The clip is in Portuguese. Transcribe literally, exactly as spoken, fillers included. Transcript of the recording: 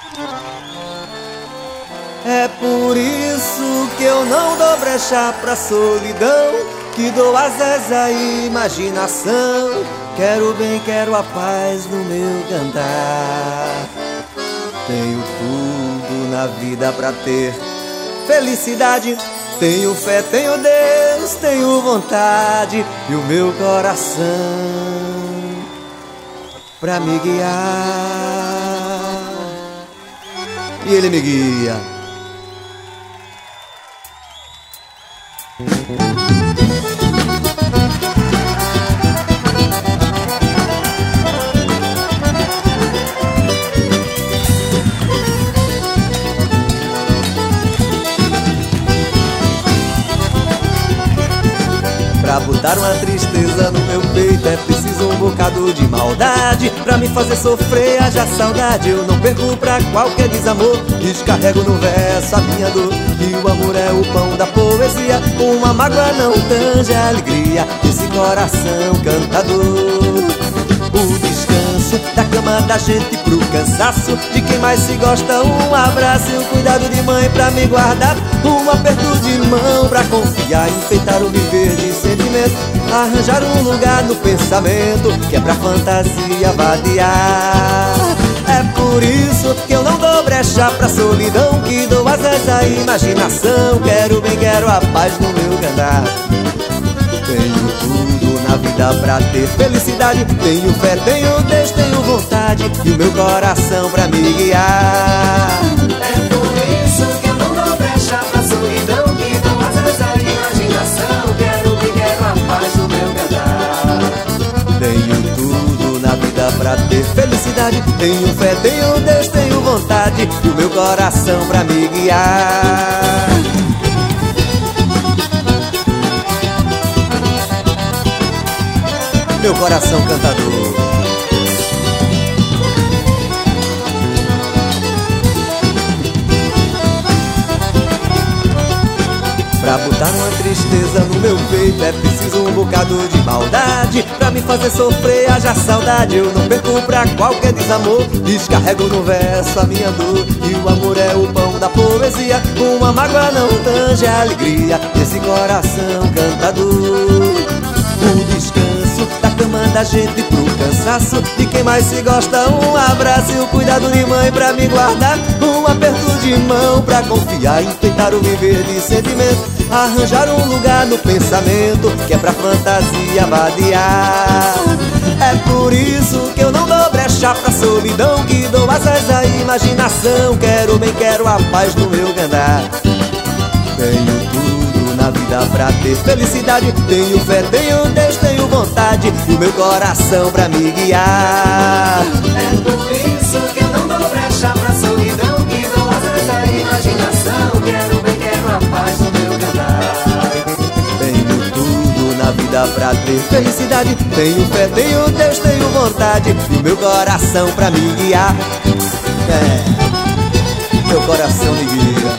É por isso que eu não dou brecha pra solidão, que dou asas à imaginação. Quero o bem, quero a paz no meu cantar. Tenho tudo na vida pra ter felicidade. Tenho fé, tenho Deus, tenho vontade e o meu coração pra me guiar. E ele me guia. Pra botar uma tristeza no meu peito é preciso um bocado de maldade. Pra me fazer sofrer haja saudade. Eu não perco pra qualquer desamor. Descarrego no verso a minha dor. E o amor é o pão da poesia. Uma mágoa não tange a alegria desse coração cantador. O descanso da cama da gente pro cansaço de quem mais se gosta. Um abraço e um cuidado de mãe pra me guardar. Um aperto de mão pra confiar, enfeitar o viver de sentimento. Arranjar um lugar no pensamento que é pra fantasia vadiar. É por isso que eu não dou brecha pra solidão, que dou asas à imaginação. Quero bem, quero a paz no meu cantar. Tenho tudo na vida pra ter felicidade. Tenho fé, tenho Deus, tenho vontade e o meu coração pra me guiar. É por isso que eu não dou brecha pra solidão, que dou asas à imaginação. Quero bem, quero a paz no meu cantar. Tenho tudo na vida pra ter felicidade. Tenho fé, tenho Deus, tenho vontade e o meu coração pra me guiar. Meu coração cantador. Pra botar uma tristeza no meu peito é preciso um bocado de maldade. Pra me fazer sofrer haja saudade. Eu não perco pra qualquer desamor. Descarrego no verso a minha dor. E o amor é o pão da poesia. Uma mágoa não tange a alegria desse coração cantador. O descanso da cama da gente pro cansaço de quem mais se gosta. Um abraço e o cuidado de mãe pra me guardar. Um aperto de mão pra confiar, enfeitar o viver de sentimento. Arranjar um lugar no pensamento que é pra fantasia vadiar. É por isso que eu não dou brecha pra solidão, que dou asas à imaginação. Quero bem, quero a paz no meu andar. Tenho tudo na vida pra ter felicidade. Tenho fé, tenho Deus, tenho vontade e o meu coração pra me guiar. É por isso que eu não dou brecha pra solidão, que dou asas à imaginação. Quero bem, quero a paz no meu cantar. Tenho tudo na vida pra ter felicidade. Tenho fé, tenho Deus, tenho vontade e o meu coração pra me guiar. É, meu coração me guia.